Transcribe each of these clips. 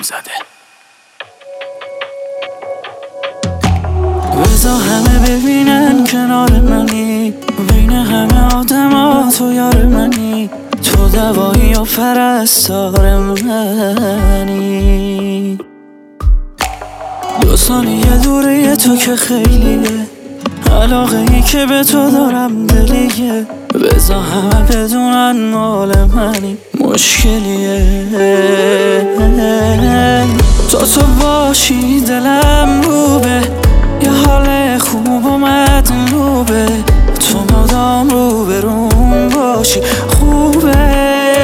زده. بذار همه ببینن کنار منی، بین همه آدم ها تو یار منی، تو دوایی و پرستار منی. 2 ثانیه دوره تو که خیلیه، علاقه ای که به تو دارم دلیه. بذار همه بدونن مال منی، مشکلیه. تو باشی دلم روبه، یه حال خوب اومد نوبه، تو مدام رو برون باشی خوبه.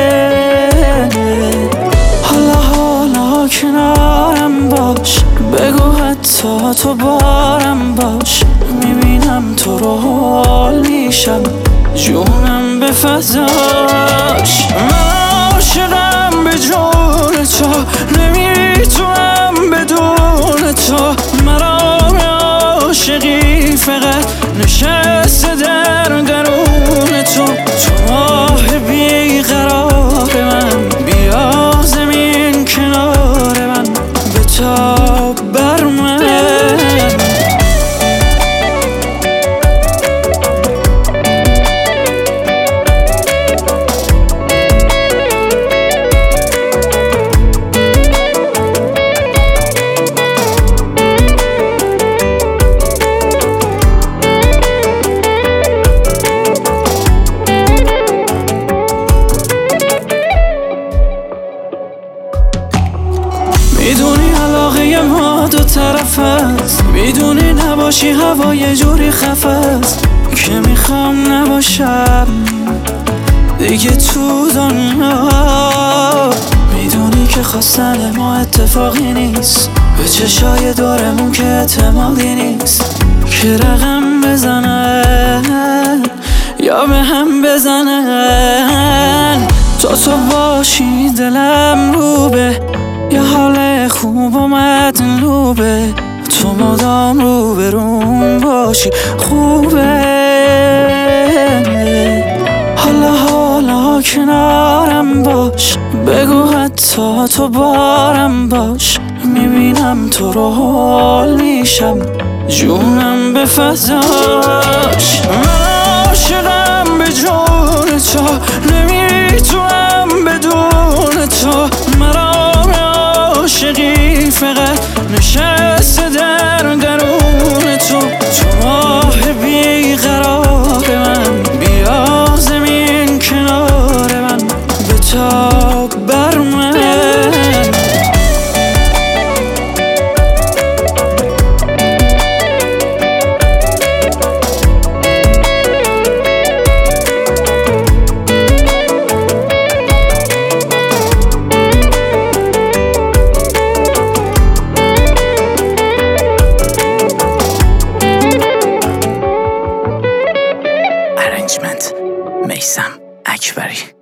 حالا کنارم باش، بگو حتی تو بارم باش، میبینم تو رو حال میشم، جونم به فضاش. من عاشقم به جون تو، نمیتونم بدون تو. مرا عاشقی فقط نشسته در درون تو. تو ماه بیقرار من، بیا زمین کنار من، بتاب بر من. میدونی علاقه ما 2 طرف است، میدونی نباشی هوا یه جوری خفه است که میخوام نباشم دیگه تو دنیا. میدونی که خواستن ما اتفاقی نیست، به چشای دورمون که اعتمادی نیست، که رقم بزنن یا به هم بزنن. تو باشی دلم روبه، یه حال خوب اومد نوبه، تو مدام رو برون باشی خوبه. حالا کنارم باش، بگو حتی تو بارم باش، میبینم تو رو حال میشم، جونم به فضاش. من عاشقم به جون تو، نمیتونم بدون تو. مرا عاشقی فقط نشسته در درون تو. تو ماه بیقرار من، بیا زمین کنار من، بتاب بر من. میثم اکبری.